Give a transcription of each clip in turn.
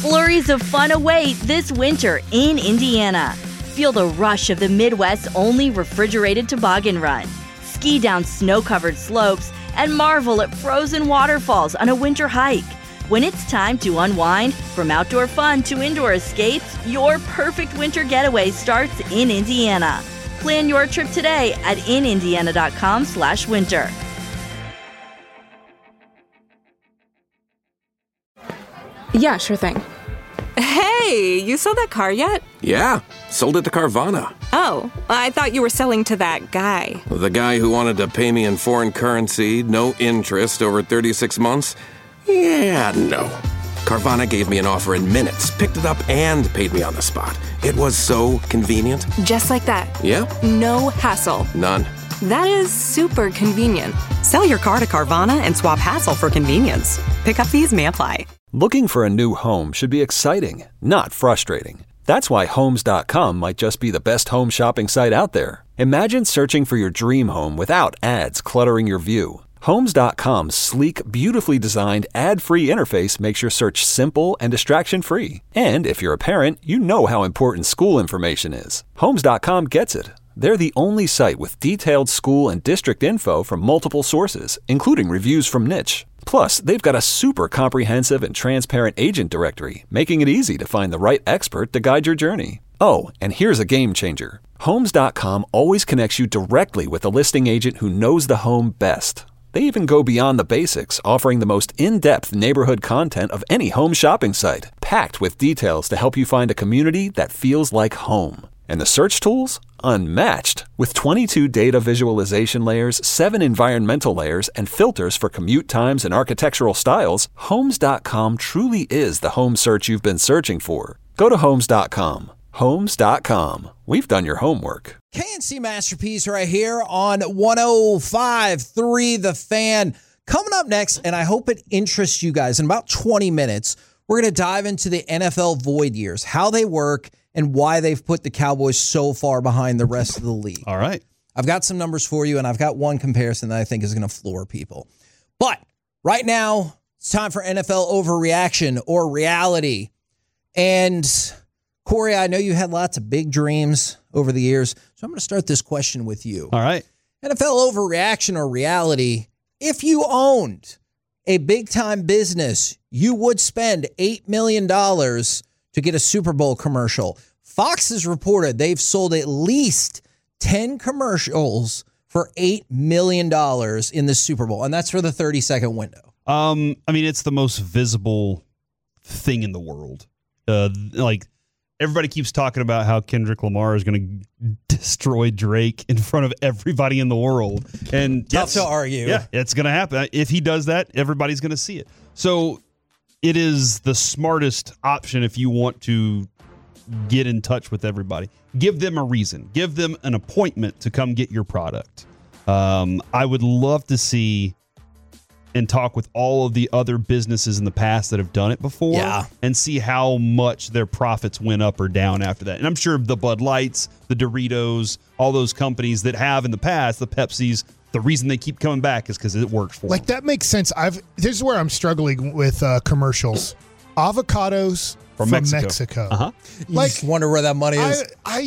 Flurries of fun await this winter in Indiana. Feel the rush of the Midwest's only refrigerated toboggan run. Ski down snow-covered slopes and marvel at frozen waterfalls on a winter hike. When it's time to unwind, from outdoor fun to indoor escapes, your perfect winter getaway starts in Indiana. Plan your trip today at inindiana.com/winter. Yeah, sure thing. Hey, you sold that car yet? Yeah, sold it to Carvana. Oh, I thought you were selling to that guy. The guy who wanted to pay me in foreign currency, no interest, over 36 months? Yeah, no. Carvana gave me an offer in minutes, picked it up, and paid me on the spot. It was so convenient. Just like that. Yeah? No hassle. None. That is super convenient. Sell your car to Carvana and swap hassle for convenience. Pickup fees may apply. Looking for a new home should be exciting, not frustrating. That's why Homes.com might just be the best home shopping site out there. Imagine searching for your dream home without ads cluttering your view. Homes.com's sleek, beautifully designed, ad-free interface makes your search simple and distraction-free. And if you're a parent, you know how important school information is. Homes.com gets it. They're the only site with detailed school and district info from multiple sources, including reviews from Niche. Plus, they've got a super comprehensive and transparent agent directory, making it easy to find the right expert to guide your journey. Oh, and here's a game changer. Homes.com always connects you directly with a listing agent who knows the home best. They even go beyond the basics, offering the most in-depth neighborhood content of any home shopping site, packed with details to help you find a community that feels like home. And the search tools? Unmatched. With 22 data visualization layers, 7 environmental layers, and filters for commute times and architectural styles, Homes.com truly is the home search you've been searching for. Go to Homes.com. Homes.com. We've done your homework. KNC Masterpiece right here on 105.3 The Fan. Coming up next, and I hope it interests you guys, in about 20 minutes, we're going to dive into the NFL void years, how they work, and why they've put the Cowboys so far behind the rest of the league. All right. I've got some numbers for you, and I've got one comparison that I think is going to floor people. But right now, it's time for NFL overreaction or reality. And Corey, I know you had lots of big dreams over the years, so I'm going to start this question with you. All right. NFL overreaction or reality, if you owned a big-time business, you would spend $8 million to get a Super Bowl commercial. Fox has reported they've sold at least 10 commercials for $8 million in the Super Bowl, and that's for the 30-second window. I mean, it's the most visible thing in the world. Everybody keeps talking about how Kendrick Lamar is going to destroy Drake in front of everybody in the world. And tough to argue. Yeah, it's going to happen. If he does that, everybody's going to see it. So it is the smartest option if you want to get in touch with everybody. Give them a reason. Give them an appointment to come get your product. I would love to see and talk with all of the other businesses in the past that have done it before and see how much their profits went up or down after that. And I'm sure the Bud Lights, the Doritos, all those companies that have in the past, the Pepsis, the reason they keep coming back is because it works for them. That makes sense. This is where I'm struggling with commercials. Avocados from Mexico. Uh-huh. You just wonder where that money is.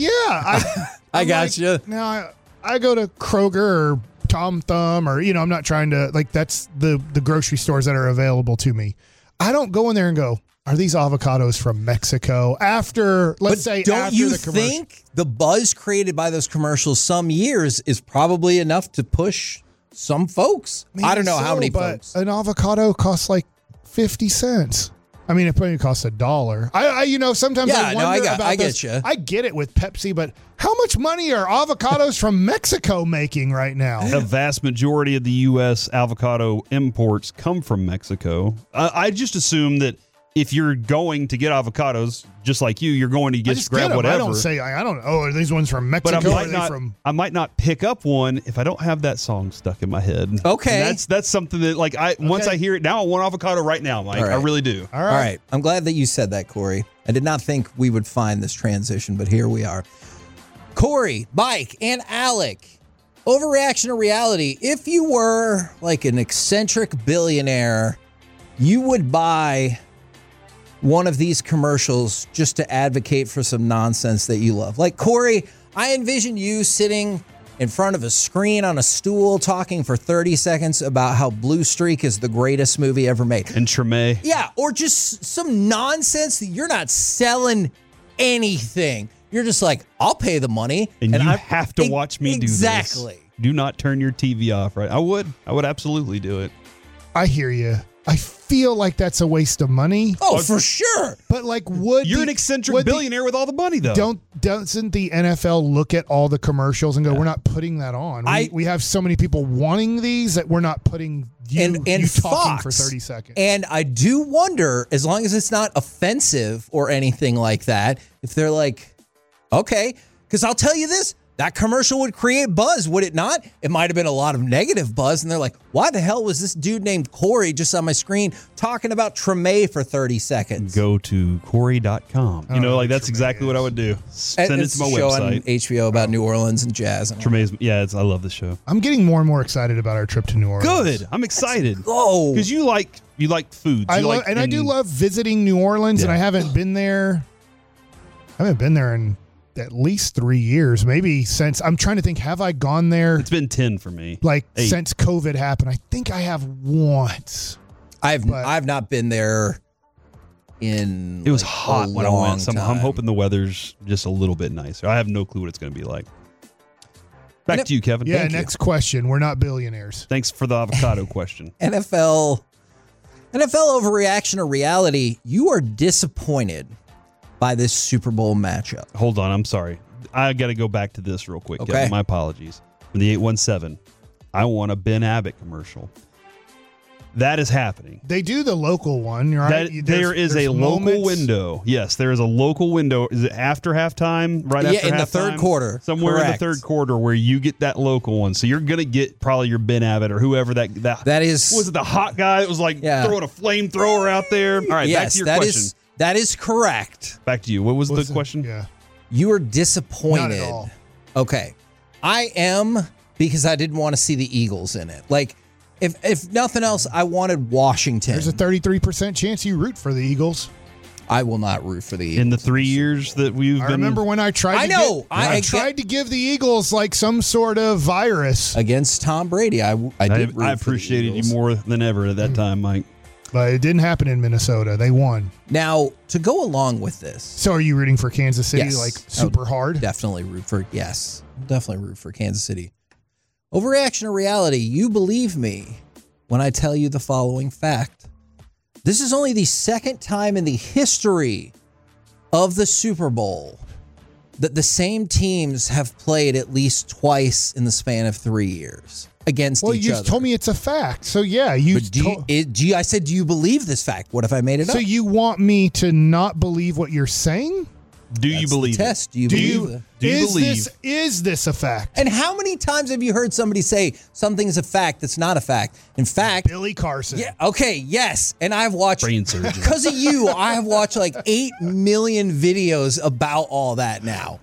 I got you. Now, I go to Kroger or Tom Thumb or, I'm not trying to, that's the grocery stores that are available to me. I don't go in there and go, are these avocados from Mexico? Don't you think the buzz created by those commercials some years is probably enough to push some folks? Maybe I don't know how many but folks. An avocado costs like 50 cents. I mean, it probably costs $1. Sometimes I wonder about this. You. I get it with Pepsi, but how much money are avocados from Mexico making right now? A vast majority of the U.S. avocado imports come from Mexico. I just assume that if you're going to get avocados, just like you're going to grab whatever. I don't say, are these ones from Mexico? But I might not pick up one if I don't have that song stuck in my head. Okay. And that's something that, once I hear it now, I want avocado right now, Mike. Right. I really do. All right. I'm glad that you said that, Corey. I did not think we would find this transition, but here we are. Corey, Mike, and Alec, overreaction or reality. If you were like an eccentric billionaire, you would buy one of these commercials just to advocate for some nonsense that you love. Like, Corey, I envision you sitting in front of a screen on a stool talking for 30 seconds about how Blue Streak is the greatest movie ever made. And Treme. Yeah, or just some nonsense that you're not selling anything. You're just like, I'll pay the money. And you have to watch me do this. Exactly. Do not turn your TV off, right? I would absolutely do it. I hear you. I feel like that's a waste of money. Oh, for sure. But like, You're an eccentric billionaire with all the money, though. Doesn't the NFL look at all the commercials and go, we're not putting that on. We have so many people wanting these that we're not putting you talking Fox, for 30 seconds. And I do wonder, as long as it's not offensive or anything like that, if they're like, okay, because I'll tell you this, that commercial would create buzz, would it not? It might have been a lot of negative buzz, and they're like, why the hell was this dude named Corey just on my screen talking about Treme for 30 seconds? Go to Corey.com. That's exactly what I would do. Send it to my show website. on HBO about New Orleans and jazz. And Treme's, I love the show. I'm getting more and more excited about our trip to New Orleans. Good. I'm excited. Oh, because you like foods. I do love visiting New Orleans, and I haven't been there. In at least 3 years, maybe since, I'm trying to think, have I gone there? It's been 10 for me. Like 8. Since COVID happened. I think I have once. I've not been there in. It was hot when I went. So I'm time. hoping the weather's just a little bit nicer. I have no clue what it's going to be like. Back to you, Kevin. Yeah, Thank next question. We're not billionaires. Thanks for the avocado question. NFL overreaction or reality, you are disappointed by this Super Bowl matchup. Hold on, I'm sorry. I got to go back to this real quick. Okay. Kevin, my apologies. From the 817, I want a Ben Abbott commercial. That is happening. They do the local one, right? There is a local window. Yes, there is a local window. Is it after halftime? Right after halftime? Yeah, in the third quarter. Somewhere Correct. in the third quarter where you get that local one. So you're going to get probably your Ben Abbott or whoever that is. Was it the hot guy that was like throwing a flamethrower out there? All right, back to your question. That is correct. Back to you. What was the question? Yeah. You are disappointed. Not at all. Okay. I am, because I didn't want to see the Eagles in it. Like, if nothing else, I wanted Washington. There's a 33% chance you root for the Eagles. I will not root for the Eagles. In the 3 years that we've been. I remember when I tried I tried to give the Eagles like some sort of virus. Against Tom Brady. I did root I appreciated you more than ever at that time, Mike. But it didn't happen in Minnesota. They won. Now, to go along with this. So are you rooting for Kansas City Yes. like super hard? Definitely root for Kansas City. Overreaction or reality, you believe me when I tell you the following fact. This is only the second time in the history of the Super Bowl that the same teams have played at least twice in the span of 3 years against each other. Well, you told me it's a fact. So yeah, I said, do you believe this fact? What if I made it up? So you want me to not believe what you're saying? Do you believe the test? Do you believe it? Is this a fact? And how many times have you heard somebody say something's a fact that's not a fact? In fact, Billy Carson. Yeah. Okay. Yes. And I've watched brain surgeon. Because of you, I have watched like 8 million videos about all that now.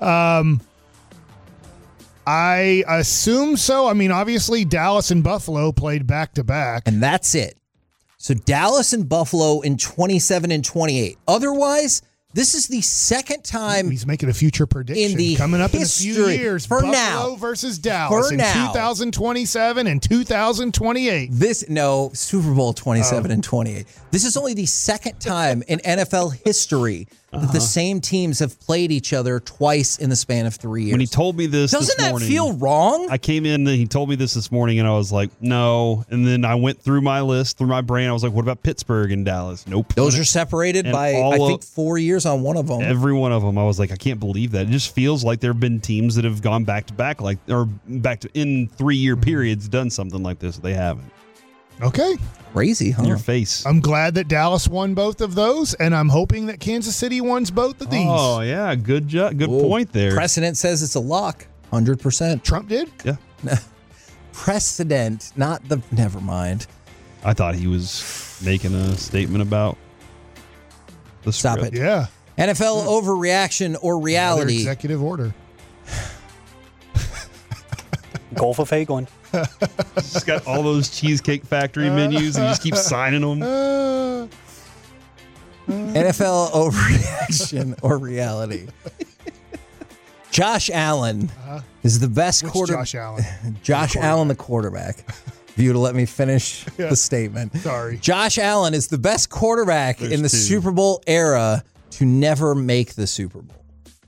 I assume so. I mean, obviously Dallas and Buffalo played back to back, and that's it. So Dallas and Buffalo in 27 and 28. Otherwise, this is the second time he's making a future prediction in the coming up history, in a few years. For Buffalo now, versus Dallas in 2027 and 2028. Super Bowl 27 and 28. This is only the second time in NFL history that the same teams have played each other twice in the span of 3 years. When he told me this Doesn't this morning, that feel wrong? I came in and he told me this morning, and I was like, no. And then I went through my list, through my brain. I was like, what about Pittsburgh and Dallas? Nope. Those are separated and by, I think, 4 years on one of them. Every one of them. I was like, I can't believe that. It just feels like there have been teams that have gone back to back, in 3 year periods, done something like this. They haven't. Okay. Crazy, huh? In your face. I'm glad that Dallas won both of those, and I'm hoping that Kansas City wins both of these. Oh, yeah. Good job. Good point there. Precedent says it's a lock. 100%. Trump did? Yeah. Precedent, not the... Never mind. I thought he was making a statement about the Stop script. it. Yeah. NFL overreaction or reality. Another executive order. Gulf of Hagelin. He's got all those Cheesecake Factory menus and he just keeps signing them. NFL overreaction or reality. Josh Allen is the best quarterback. Josh Allen? Josh Allen, the quarterback. If you would let me finish the statement. Sorry. Josh Allen is the best quarterback in the Super Bowl era to never make the Super Bowl.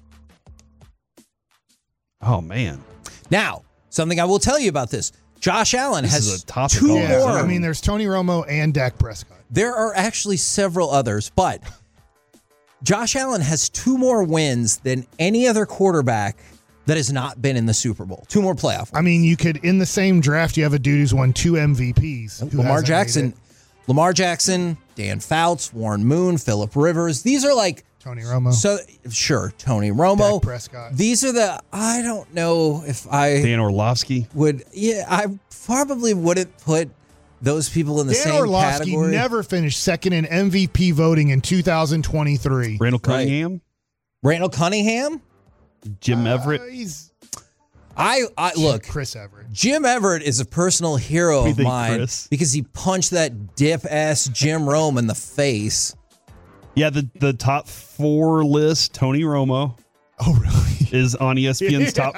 Oh, man. Now, something I will tell you about this. Josh Allen has two more. I mean, there's Tony Romo and Dak Prescott. There are actually several others, but Josh Allen has 2 more wins than any other quarterback that has not been in the Super Bowl. 2 more playoff wins. I mean, you could, in the same draft, you have a dude who's won 2 MVPs. Lamar Jackson, Dan Fouts, Warren Moon, Phillip Rivers. These are like Tony Romo. So sure, Tony Romo. Dak Prescott. These are the, I don't know if I Dan Orlovsky would. Yeah, I probably wouldn't put those people in the same Orlovsky category. Never finished second in MVP voting in 2023. Randall Cunningham. Randall Cunningham. Jim Everett. I look. Chris Everett. Jim Everett is a personal hero of mine Chris? because he punched that dip ass Jim Rome in the face. Yeah, the top 4 list, Tony Romo. Oh, really? Is on ESPN's top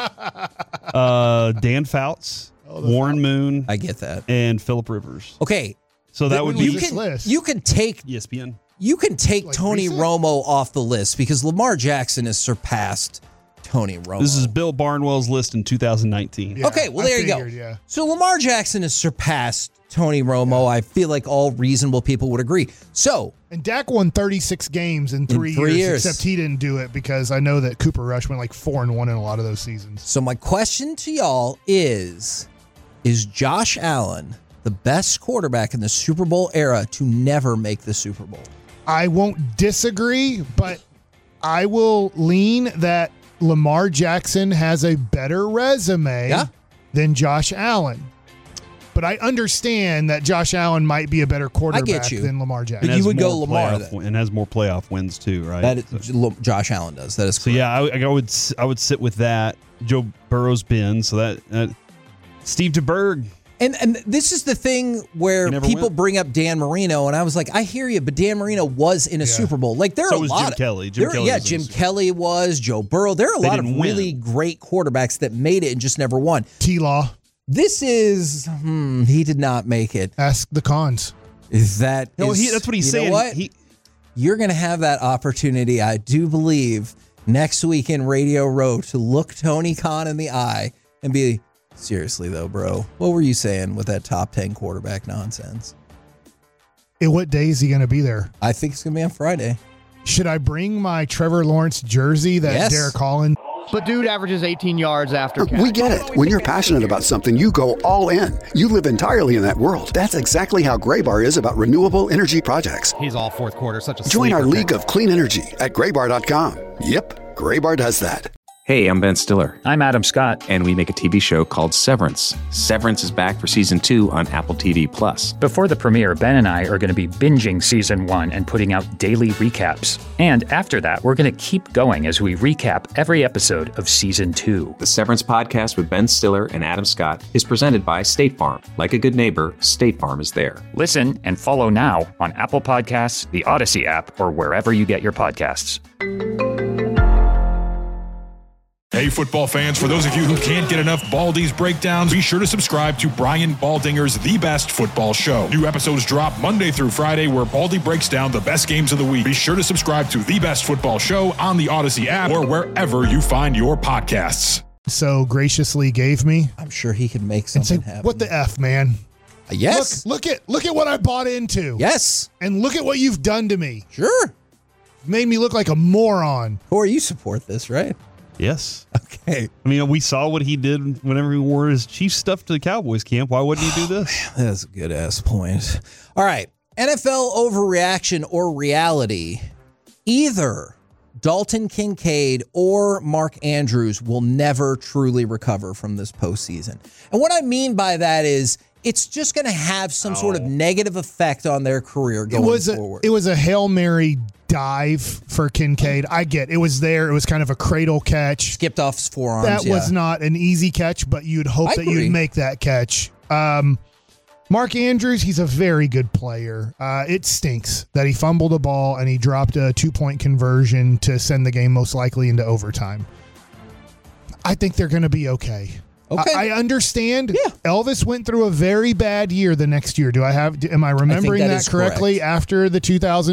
4. Dan Fouts, Warren Moon. I get that. And Phillip Rivers. Okay. So that would be you can take ESPN. You can take Like Tony recent? Romo off the list because Lamar Jackson has surpassed Tony Romo. This is Bill Barnwell's list in 2019. Yeah, okay, well, I there you figured, go. yeah. So Lamar Jackson has surpassed Tony Romo. I feel like all reasonable people would agree. So, And Dak won 36 games in 3 years, except he didn't do it because I know that Cooper Rush went like 4-1 in a lot of those seasons. so my question to y'all is Josh Allen the best quarterback in the Super Bowl era to never make the Super Bowl? I won't disagree, but I will lean that Lamar Jackson has a better resume than Josh Allen. But I understand that Josh Allen might be a better quarterback than Lamar Jackson. But you would go Lamar then. And has more playoff wins too, right? That is, Josh Allen does. That is correct. So yeah, I would sit with that. Joe Burrow's been so that Steve DeBerg. And this is the thing where people bring up Dan Marino, and I was like, I hear you, but Dan Marino was in a Super Bowl. Like there are a lot. Jim Kelly. Jim Kelly was. Joe Burrow. There are a lot of really great quarterbacks that made it and just never won. T-Law. This is he did not make it. Ask the Cons. That's what he's saying. Know what? You're going to have that opportunity, I do believe, next week in Radio Row to look Tony Khan in the eye and be, seriously though, bro, what were you saying with that top 10 quarterback nonsense? What day is he going to be there? I think it's going to be on Friday. Should I bring my Trevor Lawrence jersey that Derek Holland? But dude averages 18 yards after catch. We get it. When you're passionate about something, you go all in. You live entirely in that world. That's exactly how Graybar is about renewable energy projects. He's all fourth quarter, such a Join our sleeper league pick. of clean energy at Graybar.com. Yep, Graybar does that. Hey, I'm Ben Stiller. I'm Adam Scott. And we make a TV show called Severance. Severance is back for season 2 on Apple TV+. Before the premiere, Ben and I are going to be binging season 1 and putting out daily recaps. And after that, we're going to keep going as we recap every episode of season 2. The Severance podcast with Ben Stiller and Adam Scott is presented by State Farm. Like a good neighbor, State Farm is there. Listen and follow now on Apple Podcasts, the Odyssey app, or wherever you get your podcasts. Hey, football fans, for those of you who can't get enough Baldy's breakdowns, be sure to subscribe to Brian Baldinger's The Best Football Show. New episodes drop Monday through Friday where Baldy breaks down the best games of the week. Be sure to subscribe to The Best Football Show on the Odyssey app or wherever you find your podcasts. So graciously gave me. I'm sure he could make something happen. What the F, man? Yes. Look at what I bought into. Yes. And look at what you've done to me. Sure. Made me look like a moron. Or you support this, right? Yes. Okay. I mean, we saw what he did whenever he wore his Chiefs stuff to the Cowboys camp. Why wouldn't he do this? That's a good ass point. All right. NFL overreaction or reality. Either Dalton Kincaid or Mark Andrews will never truly recover from this postseason. And what I mean by that is it's just going to have some sort of negative effect on their career going forward. It was a Hail Mary dive for Kincaid. I get it was there. It was kind of a cradle catch. Skipped off his forearms. That was not an easy catch, but you'd hope that you'd make that catch. Mark Andrews, he's a very good player. It stinks that he fumbled the ball and he dropped a 2-point conversion to send the game most likely into overtime. I think they're going to be okay. Okay. I understand. Yeah. Elvis went through a very bad year the next year. Am I remembering that correctly? Correct. After the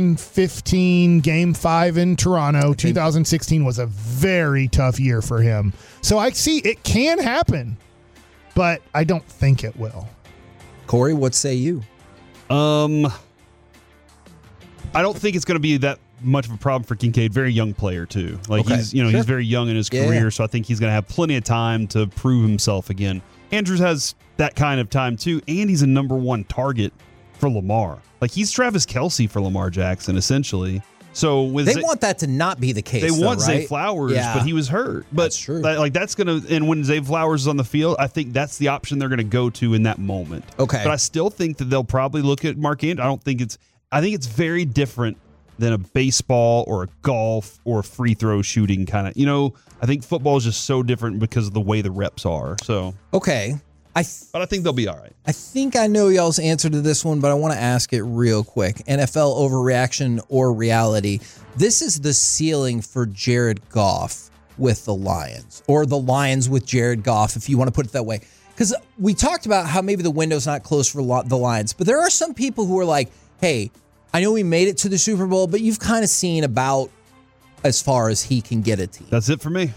2015 Game 5 in Toronto, 2016 was a very tough year for him. So I see it can happen, but I don't think it will. Corey, what say you? I don't think it's going to be that much of a problem for Kincaid. Very young player too. He's very young in his career, so I think he's going to have plenty of time to prove himself again. Andrews has that kind of time too, and he's a number one target for Lamar. He's Travis Kelce for Lamar Jackson, essentially. So they want that to not be the case. They want right? Zay Flowers, but he was hurt. But that's true. That's going to, and when Zay Flowers is on the field, I think that's the option they're going to go to in that moment. Okay. But I still think that they'll probably look at Mark Andrews. I think it's very different than a baseball or a golf or a free throw shooting kind of. I think football is just so different because of the way the reps are. So okay. But I think they'll be all right. I think I know y'all's answer to this one, but I want to ask it real quick. NFL overreaction or reality? This is the ceiling for Jared Goff with the Lions, or the Lions with Jared Goff, if you want to put it that way. Because we talked about how maybe the window's not closed for the Lions, but there are some people who are like, hey, I know we made it to the Super Bowl, but you've kind of seen about as far as he can get a team. That's it for me.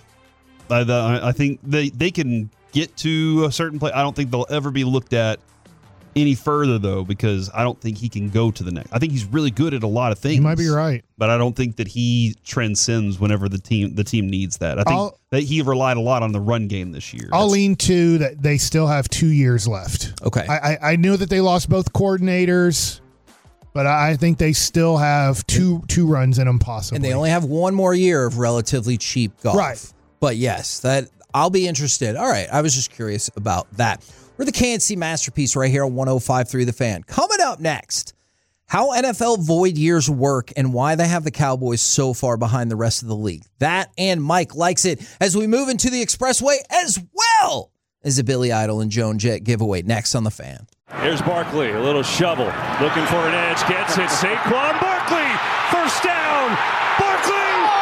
I think they can get to a certain place. I don't think they'll ever be looked at any further, though, because I don't think he can go to the next. I think he's really good at a lot of things. You might be right. But I don't think that he transcends whenever the team needs that. I think that he relied a lot on the run game this year. I'll lean to that they still have 2 years left. Okay. I knew that they lost both coordinators, but I think they still have two runs in them possibly. And they only have one more year of relatively cheap golf. Right. But yes, I'll be interested. All right. I was just curious about that. We're the KNC Masterpiece right here on 105.3 The Fan. Coming up next, how NFL void years work and why they have the Cowboys so far behind the rest of the league. That and Mike Likes It as we move into the Expressway, as well as a Billy Idol and Joan Jett giveaway next on The Fan. Here's Barkley, a little shovel, looking for an edge, gets it, Saquon Barkley, first down, Barkley,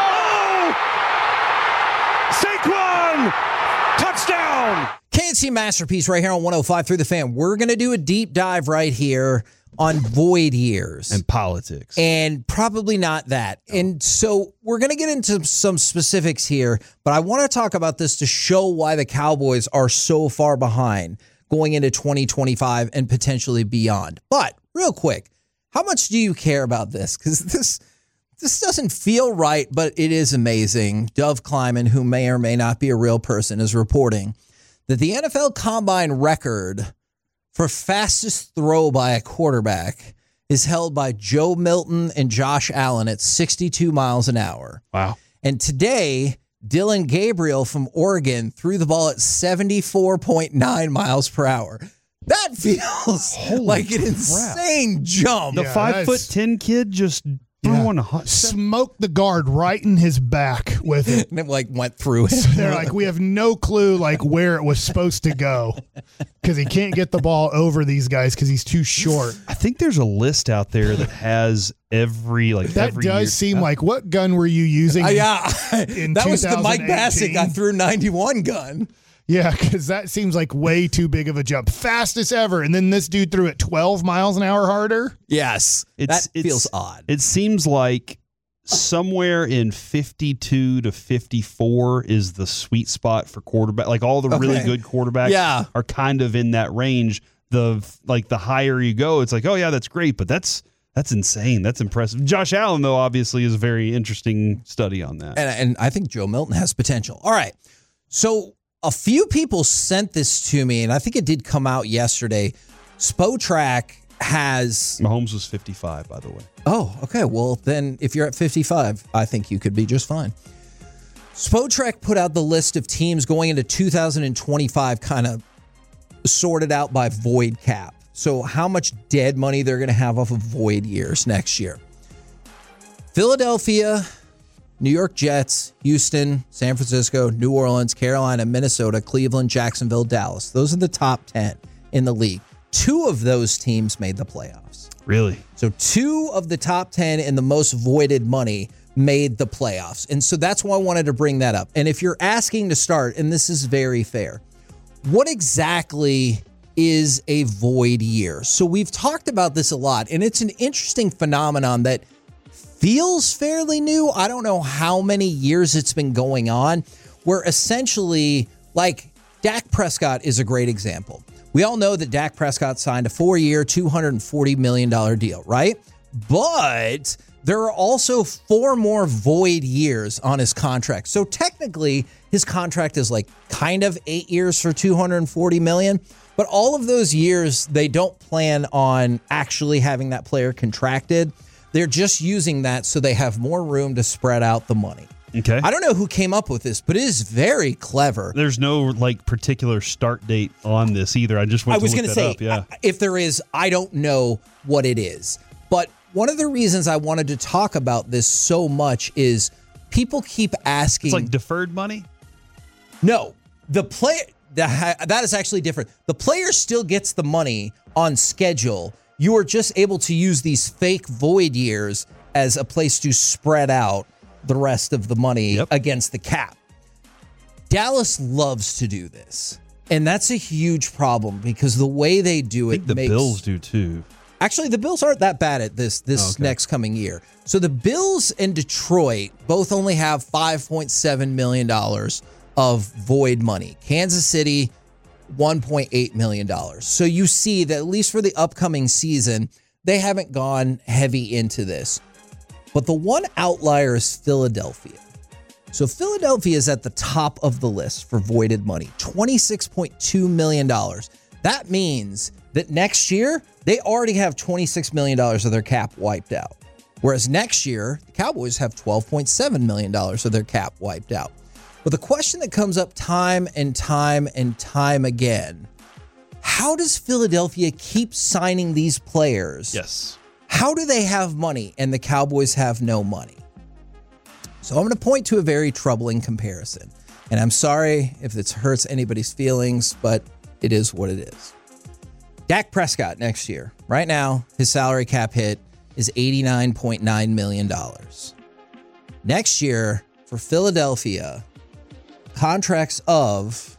Saquon, touchdown. KNC Masterpiece right here on 105.3 The Fan. We're going to do a deep dive right here on void years. And politics. And probably not that. And so we're going to get into some specifics here, but I want to talk about this to show why the Cowboys are so far behind going into 2025 and potentially beyond. But real quick, how much do you care about this? Because this doesn't feel right, but it is amazing. Dove Kleiman, who may or may not be a real person, is reporting that the NFL Combine record for fastest throw by a quarterback is held by Joe Milton and Josh Allen at 62 miles an hour. Wow. And today, Dylan Gabriel from Oregon threw the ball at 74.9 miles per hour. That feels like an insane jump. The 5'10" kid just threw one smoked the guard right in his back with it. And it went through him. They're like, we have no clue where it was supposed to go because he can't get the ball over these guys because he's too short. I think there's a list out there that has every that does year. Seem like, what gun were you using? That was the Mike Bassett got through 91 gun. Yeah, because that seems like way too big of a jump. Fastest ever. And then this dude threw it 12 miles an hour harder. Yes. That feels odd. It seems like somewhere in 52 to 54 is the sweet spot for quarterback. Like all the really good quarterbacks are kind of in that range. The higher you go, it's like, oh yeah, that's great, but that's insane. That's impressive. Josh Allen, though, obviously is a very interesting study on that. And I think Joe Milton has potential. All right. So a few people sent this to me, and I think it did come out yesterday. Spotrac has... Mahomes was 55, by the way. Oh, okay. Well, then if you're at 55, I think you could be just fine. Spotrac put out the list of teams going into 2025 kind of sorted out by void cap. So how much dead money they're going to have off of void years next year. Philadelphia, New York Jets, Houston, San Francisco, New Orleans, Carolina, Minnesota, Cleveland, Jacksonville, Dallas. Those are the top 10 in the league. 2 of those teams made the playoffs. Really? So 2 of the top 10 in the most voided money made the playoffs. And so that's why I wanted to bring that up. And if you're asking to start, and this is very fair, what exactly is a void year? So we've talked about this a lot, and it's an interesting phenomenon that feels fairly new. I don't know how many years it's been going on, where essentially, like, Dak Prescott is a great example. We all know that Dak Prescott signed a 4-year, $240 million deal, right? But there are also 4 more void years on his contract. So technically, his contract is like kind of 8 years for $240 million. But all of those years, they don't plan on actually having that player contracted. They're just using that so they have more room to spread out the money. Okay. I don't know who came up with this, but it is very clever. There's no like particular start date on this either. I just went to look that up. Yeah. If there is, I don't know what it is. But one of the reasons I wanted to talk about this so much is people keep asking. It's like deferred money? No, the player, that is actually different. The player still gets the money on schedule. You are just able to use these fake void years as a place to spread out the rest of the money against the cap. Dallas loves to do this. And that's a huge problem because the way they do it, I think the Bills do too. Actually, the Bills aren't that bad at this next coming year. So the Bills and Detroit both only have $5.7 million of void money. Kansas City, $1.8 million. So you see that at least for the upcoming season, they haven't gone heavy into this. But the one outlier is Philadelphia. So Philadelphia is at the top of the list for voided money, $26.2 million. That means that next year, they already have $26 million of their cap wiped out. Whereas next year, the Cowboys have $12.7 million of their cap wiped out. But the question that comes up time and time and time again, how does Philadelphia keep signing these players? Yes. How do they have money and the Cowboys have no money? So I'm going to point to a very troubling comparison. And I'm sorry if this hurts anybody's feelings, but it is what it is. Dak Prescott next year. Right now, his salary cap hit is $89.9 million. Next year, for Philadelphia, contracts of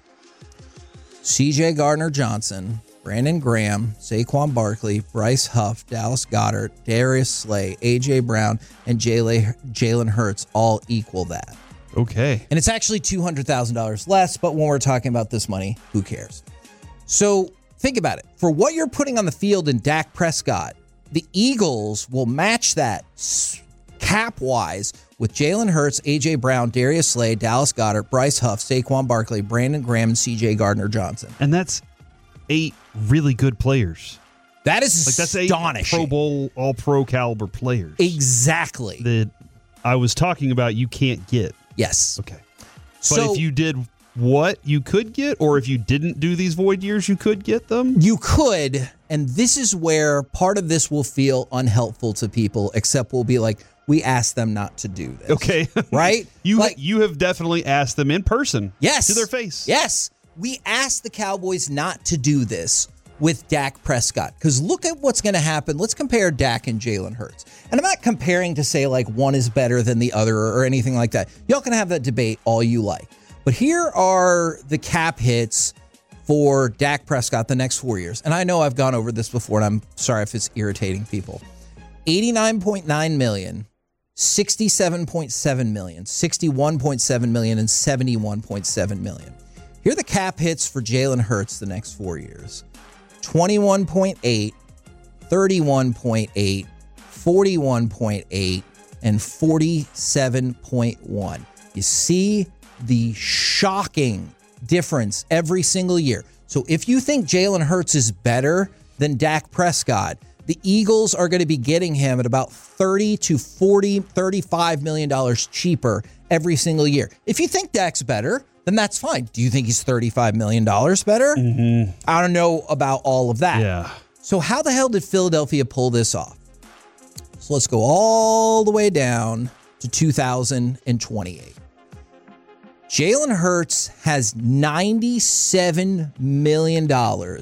C.J. Gardner-Johnson, Brandon Graham, Saquon Barkley, Bryce Huff, Dallas Goedert, Darius Slay, A.J. Brown, and Jalen Hurts all equal that. Okay. And it's actually $200,000 less, but when we're talking about this money, who cares? So think about it. For what you're putting on the field in Dak Prescott, the Eagles will match that cap-wise with Jalen Hurts, A.J. Brown, Darius Slay, Dallas Goedert, Bryce Huff, Saquon Barkley, Brandon Graham, and C.J. Gardner-Johnson. And that's 8 really good players. That is that's astonishing. 8 Pro Bowl, all-pro caliber players. Exactly. That I was talking about you can't get. Yes. Okay. But if you did what you could get, or if you didn't do these void years, you could get them? You could, and this is where part of this will feel unhelpful to people, except we'll be like, we asked them not to do this. Okay. Right? You have definitely asked them in person. Yes. To their face. Yes. We asked the Cowboys not to do this with Dak Prescott, because look at what's going to happen. Let's compare Dak and Jalen Hurts. And I'm not comparing to say like one is better than the other or anything like that. Y'all can have that debate all you like. But here are the cap hits for Dak Prescott the next 4 years. And I know I've gone over this before, and I'm sorry if it's irritating people. $89.9 million, $67.7 million, $61.7 million, and $71.7 million. Here are the cap hits for Jalen Hurts the next 4 years. 21.8, 31.8, 41.8, and 47.1. You see the shocking difference every single year. So if you think Jalen Hurts is better than Dak Prescott, the Eagles are going to be getting him at about $30 to $40, $35 million cheaper every single year. If you think Dak's better, then that's fine. Do you think he's $35 million better? Mm-hmm. I don't know about all of that. Yeah. So how the hell did Philadelphia pull this off? So let's go all the way down to 2028. Jalen Hurts has $97 million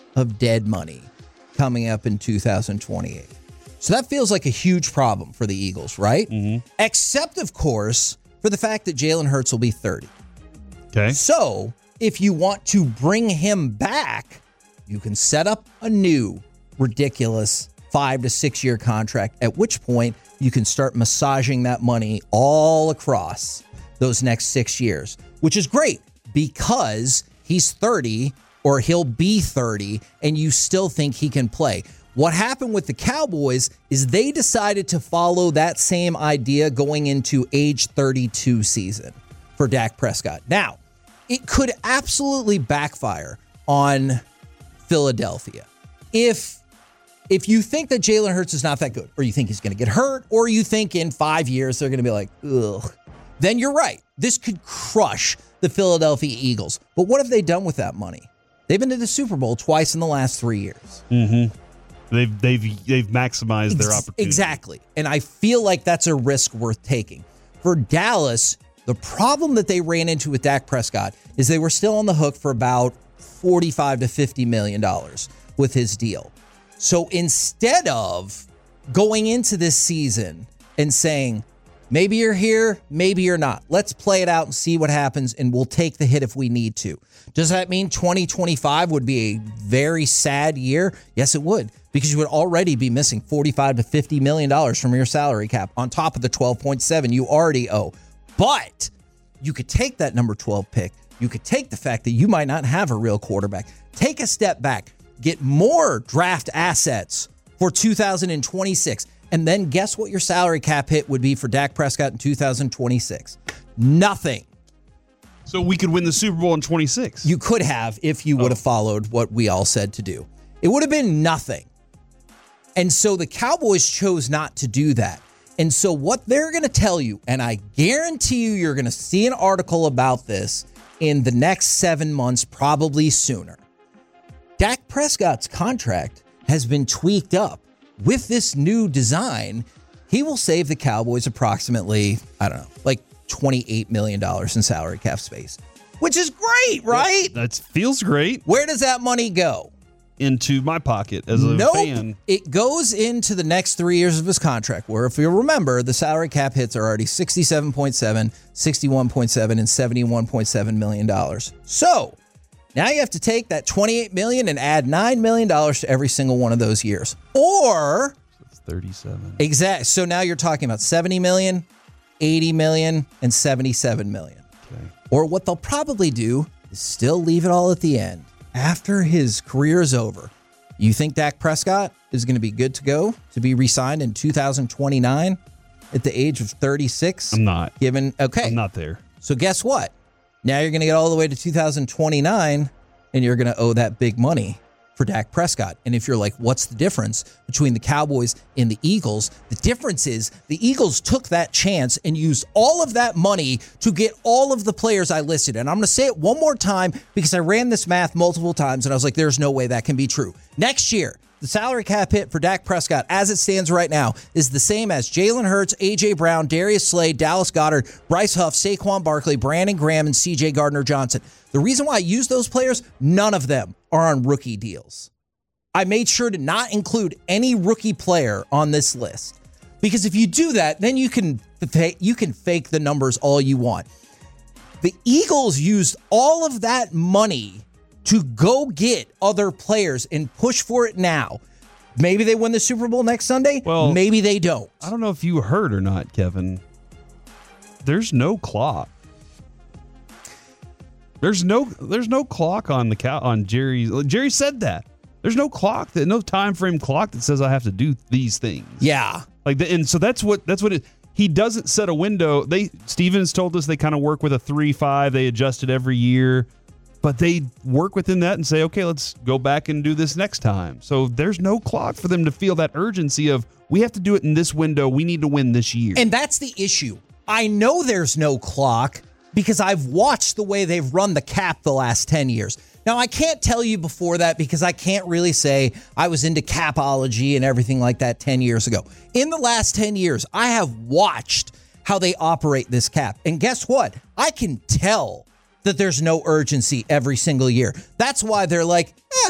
of dead money coming up in 2028. So that feels like a huge problem for the Eagles, right? Mm-hmm. Except, of course, for the fact that Jalen Hurts will be 30. Okay. So if you want to bring him back, you can set up a new ridiculous 5 to 6 year contract, at which point you can start massaging that money all across those next 6 years, which is great because he's 30 or he'll be 30 and you still think he can play. What happened with the Cowboys is they decided to follow that same idea going into age 32 season for Dak Prescott. Now, it could absolutely backfire on Philadelphia. If you think that Jalen Hurts is not that good, or you think he's going to get hurt, or you think in 5 years they're going to be like, ugh, then you're right. This could crush the Philadelphia Eagles. But what have they done with that money? They've been to the Super Bowl twice in the last 3 years. Mm-hmm. They've maximized their opportunity. Exactly. And I feel like that's a risk worth taking. For Dallas, the problem that they ran into with Dak Prescott is they were still on the hook for about $45 to $50 million with his deal. So instead of going into this season and saying, maybe you're here, maybe you're not, let's play it out and see what happens, and we'll take the hit if we need to. Does that mean 2025 would be a very sad year? Yes, it would, because you would already be missing $45 to $50 million from your salary cap on top of the 12.7 you already owe. But you could take that number 12 pick. You could take the fact that you might not have a real quarterback. Take a step back, get more draft assets for 2026. And then guess what your salary cap hit would be for Dak Prescott in 2026? Nothing. So we could win the Super Bowl in 26. You could have if you would have followed what we all said to do. It would have been nothing. And so the Cowboys chose not to do that. And so what they're going to tell you, and I guarantee you're going to see an article about this in the next 7 months, probably sooner. Dak Prescott's contract has been tweaked up. With this new design, he will save the Cowboys approximately, I don't know, like $28 million in salary cap space, which is great, right? Yeah, that feels great. Where does that money go? Into my pocket as a fan. It goes into the next 3 years of his contract, where if you remember, the salary cap hits are already $67.7, $61.7, and $71.7 million. So now you have to take that $28 million and add $9 million to every single one of those years. Or it's 37. Exactly. So now you're talking about $70 million, $80 million, and $77 million. Okay. Or what they'll probably do is still leave it all at the end. After his career is over, you think Dak Prescott is going to be good to go to be re-signed in 2029 at the age of 36? I'm not. I'm not there. So guess what? Now you're going to get all the way to 2029 and you're going to owe that big money for Dak Prescott. And if you're like, what's the difference between the Cowboys and the Eagles? The difference is the Eagles took that chance and used all of that money to get all of the players I listed. And I'm going to say it one more time because I ran this math multiple times and I was like, there's no way that can be true. Next year, the salary cap hit for Dak Prescott, as it stands right now, is the same as Jalen Hurts, A.J. Brown, Darius Slay, Dallas Goedert, Bryce Huff, Saquon Barkley, Brandon Graham, and C.J. Gardner-Johnson. The reason why I use those players, none of them are on rookie deals. I made sure to not include any rookie player on this list. Because if you do that, then you can fake the numbers all you want. The Eagles used all of that money to go get other players and push for it now. Maybe they win the Super Bowl next Sunday. Well, maybe they don't. I don't know if you heard or not, Kevin. There's no clock. There's no clock on Jerry. Jerry said that. There's no clock, no time frame clock that says I have to do these things. Yeah. And so that's what it. He doesn't set a window. Stevens told us they kind of work with a 3-5. They adjust it every year. But they work within that and say, okay, let's go back and do this next time. So there's no clock for them to feel that urgency of, we have to do it in this window. We need to win this year. And that's the issue. I know there's no clock because I've watched the way they've run the cap the last 10 years. Now, I can't tell you before that because I can't really say I was into capology and everything like that 10 years ago. In the last 10 years, I have watched how they operate this cap. And guess what? I can tell that there's no urgency every single year. That's why they're like,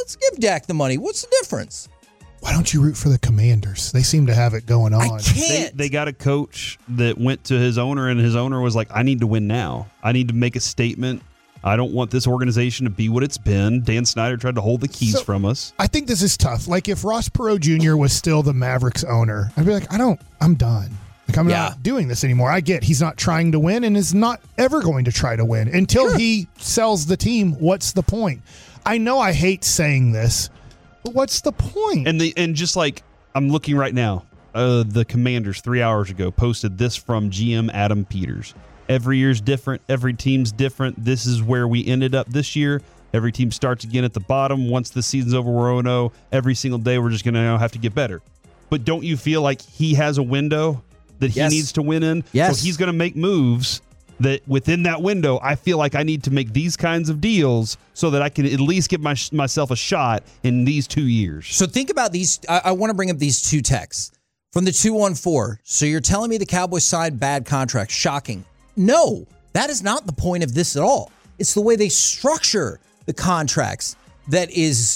let's give Dak the money. What's the difference? Why don't you root for the Commanders? They seem to have it going on. I can't. They got a coach that went to his owner, and his owner was like, I need to win now. I need to make a statement. I don't want this organization to be what it's been. Dan Snyder tried to hold the keys from us. I think this is tough. Like, if Ross Perot Jr. was still the Mavericks owner, I'd be like, I'm done. Like, I'm not doing this anymore. I get he's not trying to win and is not ever going to try to win until he sells the team. What's the point? I know I hate saying this, but what's the point? And just like I'm looking right now, the Commanders 3 hours ago posted this from GM Adam Peters. Every year's different. Every team's different. This is where we ended up this year. Every team starts again at the bottom. Once the season's over, we're 0-0. Every single day, we're just going to have to get better. But don't you feel like he has a window that he needs to win in? Yes. So he's going to make moves that within that window, I feel like I need to make these kinds of deals so that I can at least give myself a shot in these 2 years. So think about these. I want to bring up these two texts from the 214. So you're telling me the Cowboys signed bad contracts. Shocking. No, that is not the point of this at all. It's the way they structure the contracts that is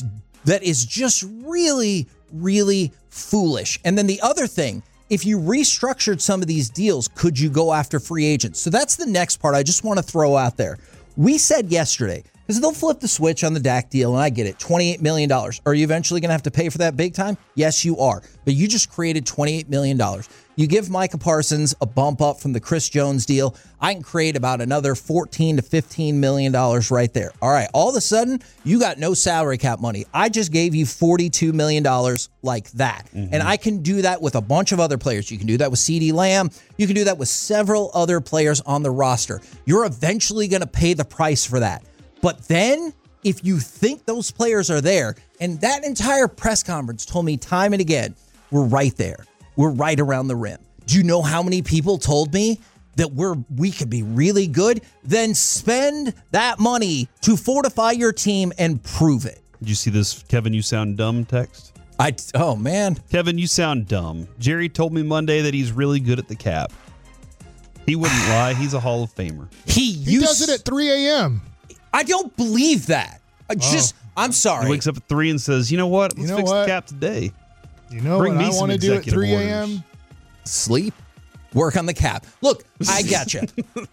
just really, really foolish. And then the other thing, if you restructured some of these deals, could you go after free agents? So that's the next part I just want to throw out there. We said yesterday, because they'll flip the switch on the Dak deal, and I get it, $28 million. Are you eventually going to have to pay for that big time? Yes, you are. But you just created $28 million. You give Micah Parsons a bump up from the Chris Jones deal, I can create about another $14 to $15 million right there. All right, all of a sudden, you got no salary cap money. I just gave you $42 million like that. Mm-hmm. And I can do that with a bunch of other players. You can do that with CeeDee Lamb. You can do that with several other players on the roster. You're eventually going to pay the price for that. But then, if you think those players are there, and that entire press conference told me time and again, we're right there. We're right around the rim. Do you know how many people told me that we could be really good? Then spend that money to fortify your team and prove it. Did you see this, Kevin, you sound dumb text? Oh, man. Kevin, you sound dumb. Jerry told me Monday that he's really good at the cap. He wouldn't lie. He's a Hall of Famer. He does it at 3 a.m. I don't believe that. I'm sorry. He wakes up at 3 and says, you know what? Let's fix the cap today. You know what I want to do at 3 a.m.? Sleep. Work on the cap. Look, I gotcha.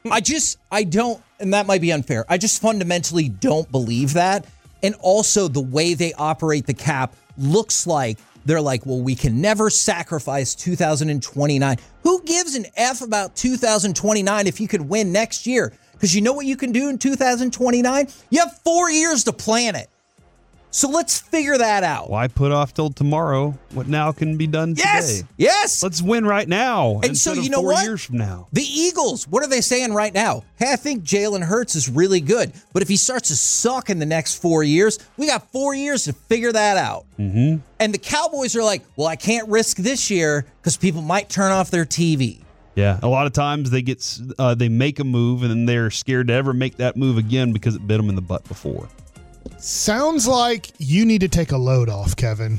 I don't, and that might be unfair. I just fundamentally don't believe that. And also the way they operate the cap looks like they're like, well, we can never sacrifice 2029. Who gives an F about 2029 if you could win next year? Because you know what you can do in 2029? You have 4 years to plan it. So let's figure that out. Why put off till tomorrow what now can be done today? Yes. Let's win right now. And so you know what? 4 years from now. The Eagles, what are they saying right now? Hey, I think Jalen Hurts is really good. But if he starts to suck in the next 4 years, we got 4 years to figure that out. Mm-hmm. And the Cowboys are like, well, I can't risk this year because people might turn off their TV. Yeah, a lot of times they make a move and then they're scared to ever make that move again because it bit them in the butt before. Sounds like you need to take a load off, Kevin.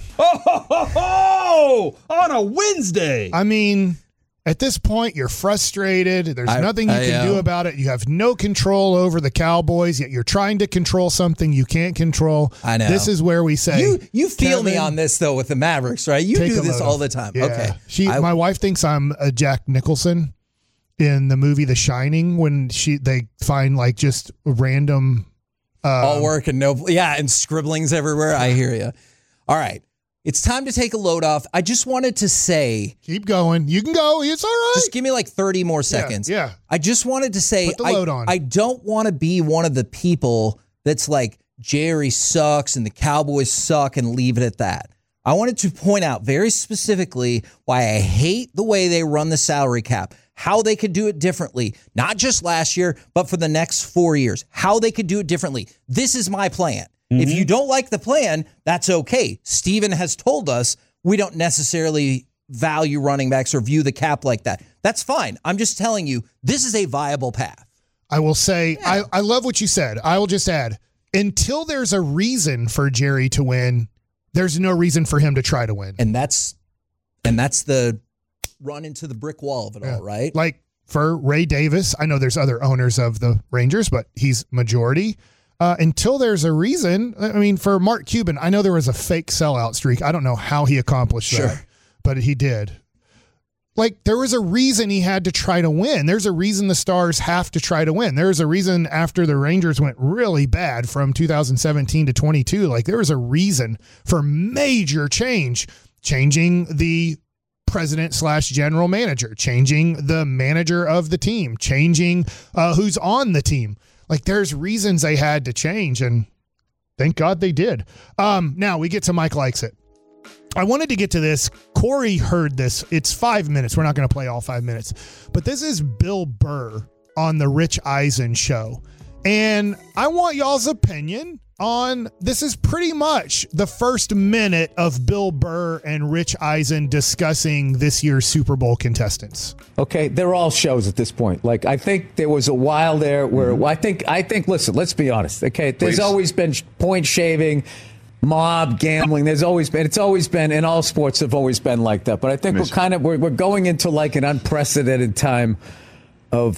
Oh, on a Wednesday. I mean, at this point, you're frustrated. There's nothing you can do about it. You have no control over the Cowboys, yet you're trying to control something you can't control. I know. This is where we say, you feel me on this, though, with the Mavericks, right? You do this all the time. Yeah. Okay. My wife thinks I'm a Jack Nicholson in the movie The Shining when they find like just random... all work and and scribblings everywhere. I hear you. All right. It's time to take a load off. I just wanted to say... Keep going. You can go. It's all right. Just give me like 30 more seconds. Yeah. I just wanted to say... Put the load on. I don't want to be one of the people that's like, Jerry sucks and the Cowboys suck and leave it at that. I wanted to point out very specifically why I hate the way they run the salary cap. How they could do it differently, not just last year, but for the next 4 years. How they could do it differently. This is my plan. Mm-hmm. If you don't like the plan, that's okay. Steven has told us we don't necessarily value running backs or view the cap like that. That's fine. I'm just telling you, this is a viable path. I will say, I love what you said. I will just add, until there's a reason for Jerry to win, there's no reason for him to try to win. And that's the... run into the brick wall of it all, right? Like for Ray Davis, I know there's other owners of the Rangers, but he's majority. until there's a reason. I mean, for Mark Cuban, I know there was a fake sellout streak. I don't know how he accomplished that, but he did. Like, there was a reason he had to try to win. There's a reason the Stars have to try to win. There's a reason after the Rangers went really bad from 2017 to 22. Like, there was a reason for major change, changing the president/general manager, changing the manager of the team, changing who's on the team. Like, there's reasons they had to change, and thank God they did. Now we get to Mike Likes It. I wanted to get to this. Corey heard this. It's 5 minutes. We're not going to play all 5 minutes. But this is Bill Burr on the Rich Eisen show. And I want y'all's opinion on this. Is pretty much the first minute of Bill Burr and Rich Eisen discussing this year's Super Bowl contestants. Okay, they're all shows at this point. Like, I think there was a while there where I think listen, let's be honest. Okay, there's always been point shaving, mob gambling. It's always been in all sports have always been like that. But I think we're going into like an unprecedented time of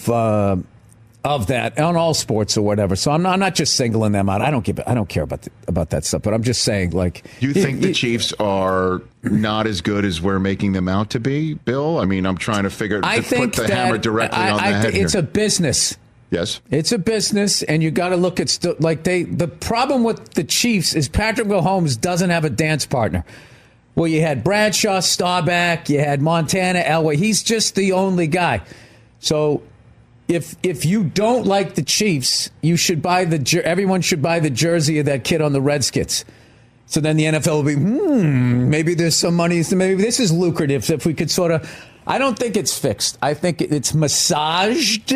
that on all sports or whatever. So I'm not just singling them out. I don't care about that stuff. But I'm just saying, like, do you think the Chiefs are not as good as we're making them out to be, Bill? I mean, I'm trying to put the hammer directly on the head. It's a business. Yes, it's a business, and you got to look at the problem with the Chiefs is Patrick Mahomes doesn't have a dance partner. Well, you had Bradshaw, Staubach, you had Montana, Elway. He's just the only guy. So if you don't like the Chiefs, you should buy everyone should buy the jersey of that kid on the Redskins. So then the NFL will be, maybe there's some money. Maybe this is lucrative. If we could sort of, I don't think it's fixed. I think it's massaged.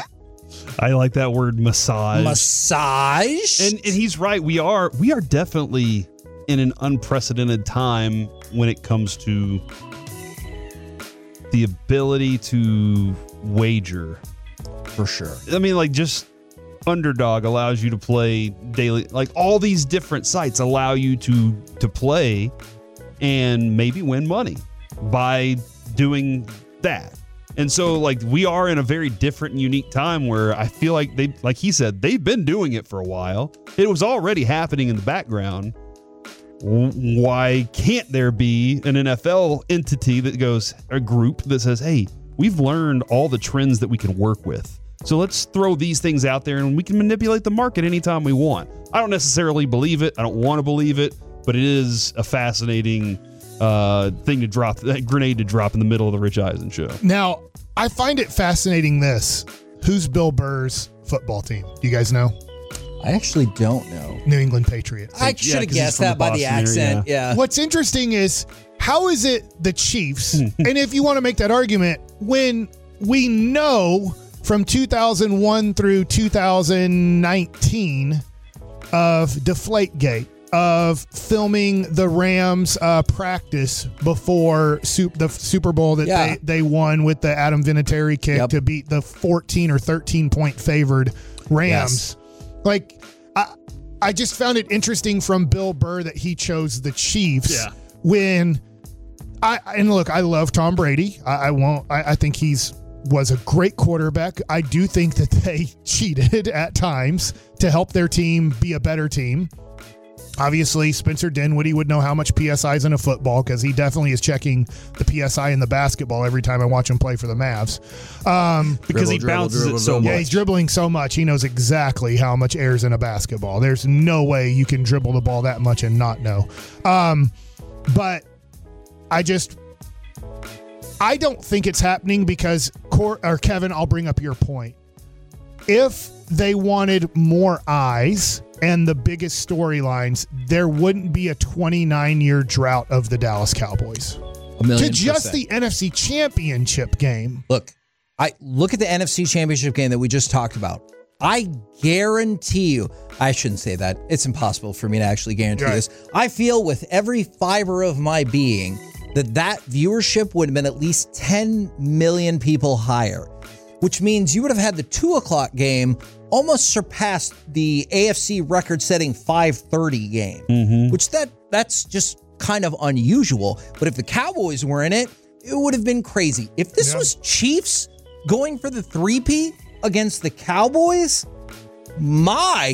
I like that word, massage. Massage. And he's right. We are definitely in an unprecedented time when it comes to the ability to wager. For sure. I mean, like, just Underdog allows you to play daily. Like, all these different sites allow you to play and maybe win money by doing that. And so, like, we are in a very different and unique time where I feel like like he said, they've been doing it for a while. It was already happening in the background. Why can't there be an NFL entity that goes, a group that says, hey, we've learned all the trends that we can work with. So let's throw these things out there and we can manipulate the market anytime we want. I don't necessarily believe it. I don't want to believe it, but it is a fascinating thing to drop, that grenade to drop in the middle of the Rich Eisen show. Now, I find it fascinating this. Who's Bill Burr's football team? Do you guys know? I actually don't know. New England Patriots. I should have guessed that by the accent. Yeah. What's interesting is, how is it the Chiefs? And if you want to make that argument, when we know from 2001 through 2019 of Deflategate, of filming the Rams practice before the Super Bowl that they won with the Adam Vinatieri kick to beat the 14 or 13 point favored Rams. Yes. Like, I just found it interesting from Bill Burr that he chose the Chiefs when I love Tom Brady. I think was a great quarterback. I do think that they cheated at times to help their team be a better team. Obviously, Spencer Dinwiddie would know how much PSI is in a football because he definitely is checking the PSI in the basketball every time I watch him play for the Mavs. Because he bounces it so much. Yeah, he's dribbling so much. He knows exactly how much air is in a basketball. There's no way you can dribble the ball that much and not know. But I don't think it's happening because, Kevin, I'll bring up your point. If they wanted more eyes and the biggest storylines, there wouldn't be a 29-year drought of the Dallas Cowboys. To just the NFC Championship game. Look at the NFC Championship game that we just talked about. I guarantee you, I shouldn't say that. It's impossible for me to actually guarantee this. I feel with every fiber of my being that viewership would have been at least 10 million people higher, which means you would have had the 2:00 game almost surpass the AFC record-setting 5:30 game, which that's just kind of unusual. But if the Cowboys were in it, it would have been crazy. If this was Chiefs going for the 3-peat against the Cowboys, my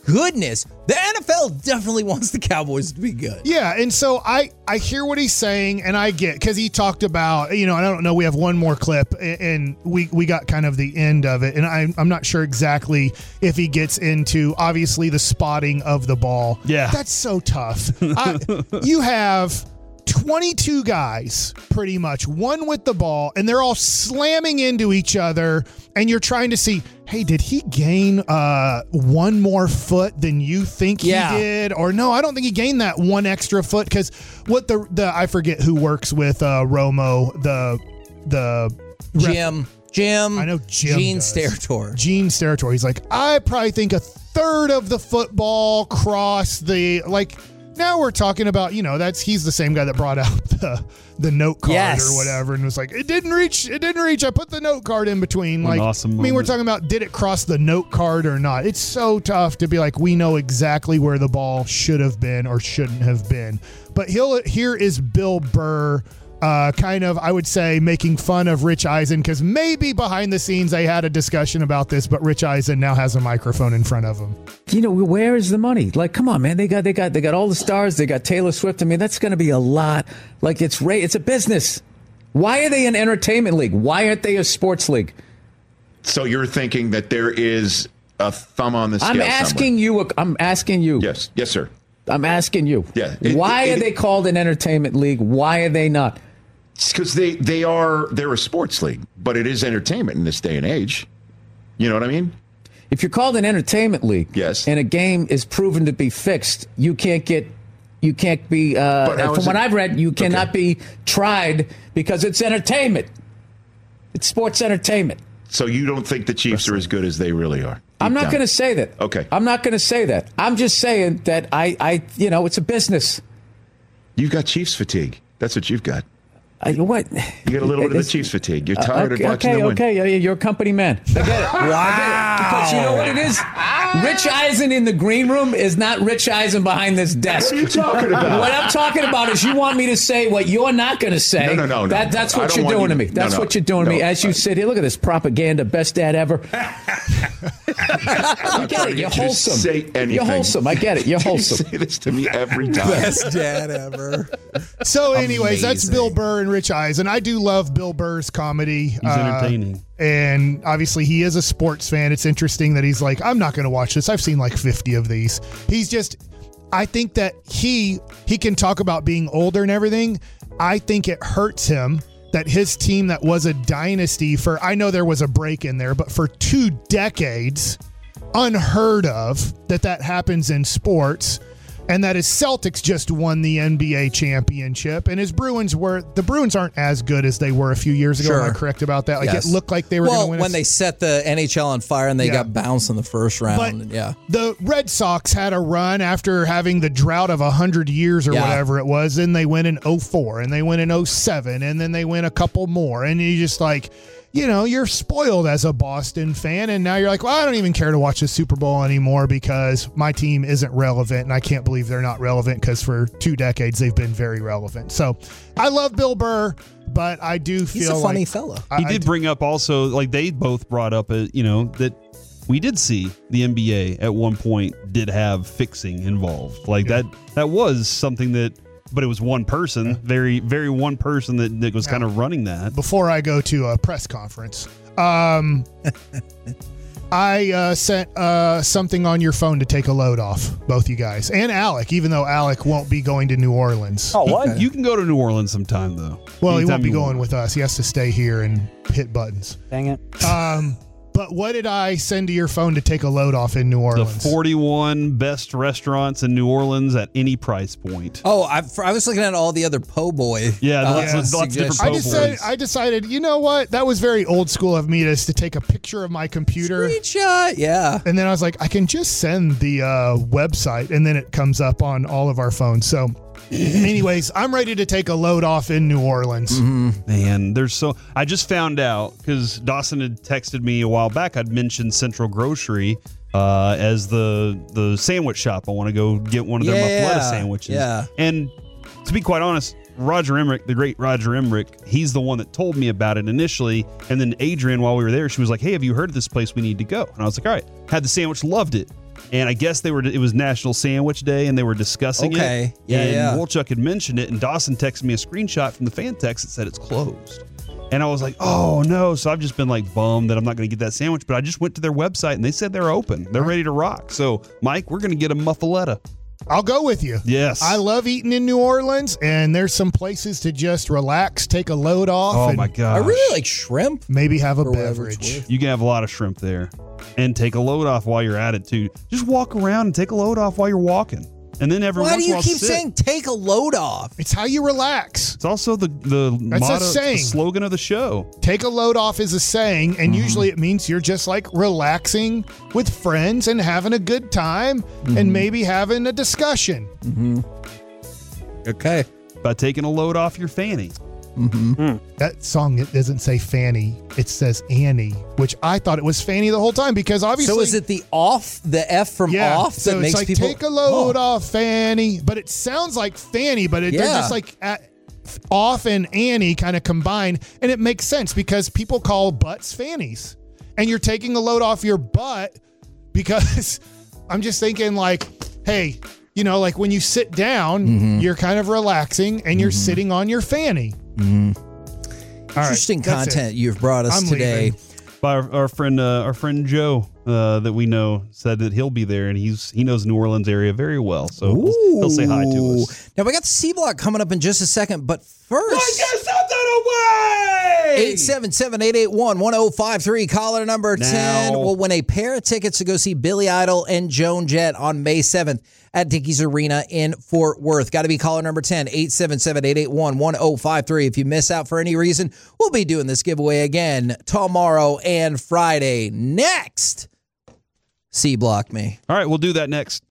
goodness, the NFL definitely wants the Cowboys to be good. Yeah, and so I hear what he's saying, and I get, because he talked about, and I don't know, we have one more clip, and we got kind of the end of it, and I'm not sure exactly if he gets into, obviously, the spotting of the ball. Yeah. That's so tough. You have 22 guys, pretty much, one with the ball, and they're all slamming into each other, and you're trying to see, hey, did he gain one more foot than you think he did? Or no, I don't think he gained that one extra foot, because what the I forget who works with Romo, the Jim. I know Jim Gene does. Steratore. Gene Steratore. He's like, I probably think a third of the football crossed the, like, now we're talking about, he's the same guy that brought out the note card or whatever, and was like, it didn't reach. I put the note card in between. An awesome moment. We're talking about, did it cross the note card or not? It's so tough to be like, we know exactly where the ball should have been or shouldn't have been. But here is Bill Burr, kind of, I would say, making fun of Rich Eisen, because maybe behind the scenes they had a discussion about this, but Rich Eisen now has a microphone in front of him. Where is the money? Like, come on, man. They got all the stars. They got Taylor Swift. I mean, that's going to be a lot. Like, it's a business. Why are they an entertainment league? Why aren't they a sports league? So you're thinking that there is a thumb on the scale I'm asking you. Yes, sir. I'm asking you. Yeah. Why are they called an entertainment league? Why are they not? Because they're a sports league, but it is entertainment in this day and age. You know what I mean? If you're called an entertainment league, yes, and a game is proven to be fixed, you can't be. From what I've read, you cannot be tried because it's entertainment. It's sports entertainment. So you don't think the Chiefs are as good as they really are? I'm not going to say that. Okay. I'm not going to say that. I'm just saying that it's a business. You've got Chiefs fatigue. That's what you've got. What? You got a little bit of the Chiefs fatigue. You're tired of watching them win. Okay, you're a company man. I get it. Wow. Because you know what it is? Rich Eisen in the green room is not Rich Eisen behind this desk. What are you talking about? What I'm talking about is you want me to say what you're not going to say. No. That's what you're doing to me. That's what you're doing to me as you sit here. Look at this propaganda. Best dad ever. I get it. You're wholesome. Say anything. You're wholesome. I get it. You're wholesome. You say this to me every time. Best dad ever. So anyways, that's Bill Burr and Rich Eisen. I do love Bill Burr's comedy. He's entertaining. And obviously he is a sports fan. It's interesting that he's like, I'm not going to watch this. I've seen like 50 of these. I think that he can talk about being older and everything. I think it hurts him that his team that was a dynasty for, I know there was a break in there, but for 2 decades, unheard of that happens in sports. And that his Celtics just won the NBA championship, and his Bruins aren't as good as they were a few years ago. Sure. Am I correct about that? Like yes. It looked like they were going to win. When they set the NHL on fire and they got bounced in the first round. But the Red Sox had a run after having the drought of 100 years or whatever it was. Then they went in 2004 and they went in 2007 and then they win a couple more. And you just like, you're spoiled as a Boston fan, and now you're like, well, I don't even care to watch the Super Bowl anymore because my team isn't relevant, and I can't believe they're not relevant because for 2 decades they've been very relevant. So I love Bill Burr, but I do feel he's a funny fella. He did bring up also, like they both brought up, that we did see the NBA at one point did have fixing involved. Like that was something that. But it was one person, very, very one person that was kind of running that. Before I go to a press conference, I sent something on your phone to take a load off, both you guys. And Alec, even though Alec won't be going to New Orleans. Oh, what? You can go to New Orleans sometime, though. Well, he won't be going with us. He has to stay here and hit buttons. Dang it. But what did I send to your phone to take a load off in New Orleans? The 41 best restaurants in New Orleans at any price point. Oh, I was looking at all the other po' boy. Yeah, lots of different po' boys. I decided, you know what? That was very old school of me to take a picture of my computer. Screenshot, yeah. And then I was like, I can just send the website, and then it comes up on all of our phones. So anyways, I'm ready to take a load off in New Orleans. Mm-hmm. Man, I just found out because Dawson had texted me a while back. I'd mentioned Central Grocery as the sandwich shop. I want to go get one of their muffaletta sandwiches. Yeah. And to be quite honest, Roger Emmerich, the great Roger Emmerich, he's the one that told me about it initially. And then Adrian, while we were there, she was like, hey, have you heard of this place? We need to go. And I was like, all right. Had the sandwich, loved it. And I guess it was National Sandwich Day, and they were discussing it. And Wolchuk had mentioned it, and Dawson texted me a screenshot from the fan text that said it's closed. And I was like, oh, no. So I've just been like bummed that I'm not going to get that sandwich. But I just went to their website, and they said they're open. They're ready to rock. So, Mike, we're going to get a muffaletta. I'll go with you. Yes. I love eating in New Orleans, and there's some places to just relax, take a load off. Oh, my gosh. I really like shrimp. Maybe have a beverage. You can have a lot of shrimp there. And take a load off while you're at it, too. Just walk around and take a load off while you're walking. And then every Why once do in a you while keep saying take a load off? It's how you relax. It's also the That's motto, a saying. the slogan of the show. Take a load off is a saying, and usually it means you're just like relaxing with friends and having a good time and maybe having a discussion. Okay. By taking a load off your fanny. That song, it doesn't say Fanny, it says Annie, which I thought it was Fanny the whole time because obviously. So is it the F from off that so makes it's like people take a load off Fanny, but it sounds like Fanny, but they're just like off and Annie kind of combine, and it makes sense because people call butts fannies, and you're taking a load off your butt because I'm just thinking like, hey, you know, like when you sit down, you're kind of relaxing and you're sitting on your fanny. Interesting content you've brought us today. By our friend Joe that we know said that he'll be there, and he knows New Orleans area very well, so he'll say hi to us. Now we got the C Block coming up in just a second, but first, get something away. 877-881-1053, caller number 10 will win a pair of tickets to go see Billy Idol and Joan Jett on May 7th at Dickies Arena in Fort Worth. Got to be caller number 10, 877-881-1053. If you miss out for any reason, we'll be doing this giveaway again tomorrow and Friday. Next, C Block me. All right, we'll do that next.